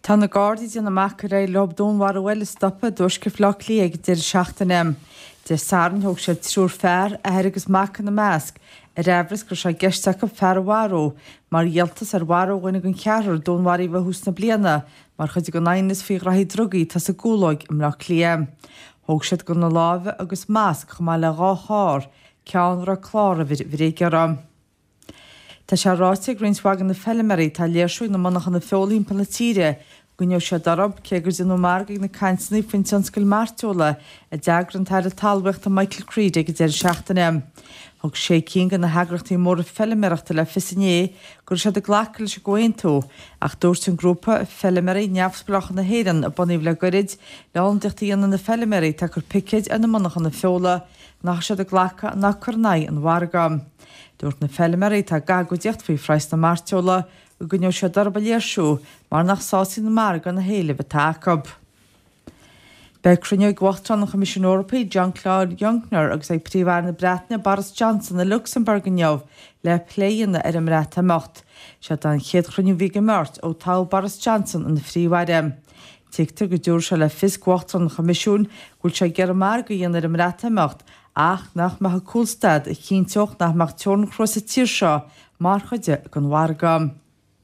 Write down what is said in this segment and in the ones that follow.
Tá na Gardaí na mac ré lobdún war bhfuil stoppa dús go flachlí ag idir seachtainem. De saran thug sé trúr fearr a agus mac na measc, a réhras gur sé geisteach go fearhharó, mar dhéaltas waró gine gon chearar dúnhaí bh hús na bliana, mar chud go 9 fi rathí drugaí tá sa gúlaig im le clia. Thug siad go na lábh agus measc chumá le ráthir, ceann ra chlára bhí ram. Tá sé ráte Greenswagen na Fellimerí tá léirsú na manach na feolín palatíre, gunneú sé darab cégur sin margaigh na cainsannaí fin tionscail marteola a deagran tair a talhacht a Michael Creed ag idir seachtainem. Thug sé cín gan na heagrachtaí mór Fellimereachta le fisinné gur sé de ghlacail se gohaintú, ach dúirt an grúpa Fellimerí neamhsplach na héan a buníomh le gorid leandiachtaí na Fellimerí tá gur picid na manach na feola nach sé de ghlacha na Cornaí an wargam. Dúirt na Fellimerí tá gagadíocht faoi freis na marteola a gunneú sé darba léirsú mar nach sásaí na marga na héile bh tacob. Be crunneú ghuachtrán na Comisiún Eorpaí Jean-Claude Juncker agus ag príomhhair na Breitne Boris Johnson na Luxembourg neamh le pléanna ar an mráta mocht. Se an chéad crunneú bhí go mát ó tá Boris Johnson an na phríomhhaire. Tíictar go dúr se le fis ghuachtrán na Comisiún gúil sé gur marga dhéana ar an mráta mocht ach nach maithe cúlstad a cínteocht nach maach teorn chrusa tír seo mar chuide gon wargam.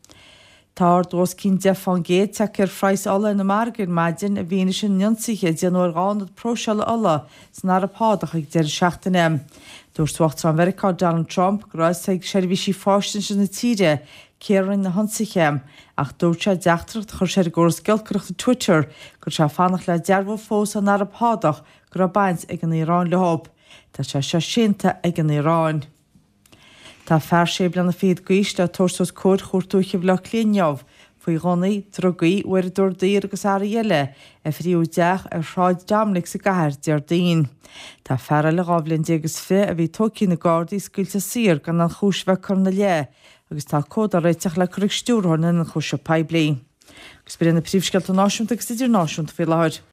Tá dós cín defán géad te ar freis alla na margin maidin a bhíine sin nionsaige déanúir gáinad próseala alla san arapádach ag deir seachtainem. Dúir suachtar an Vericá Donald Trump gráis ag seirbhísí fástin sin na tíre céarann na honsaichem ach dúirt sé deachtracht chur sé gcóras gilcreacht a Twitter gur se fannach le dearbh fós an arapádach gur a baint ag an Irán le hob. Tá sé sinnta ag an Irán. Tá fear sé blanna féad goiste a tuairsos cóir chuirtúcha bhla clíneamh faoi ghonaí, drogaí uair dúirdaí agus áile a phríú deach ar shráid damlaigh sa gahar deardaín. Tá fear le gábhlinn dégus fé a bhí tócí na Gardaí scuilte sír gan an chúisbheith chur na lé, agus tá cód a réiteach le churig stúrthna an chúise peblií. Agus bíar na príomhsceilt náisiúnta agus idir náisiúnta fé láir.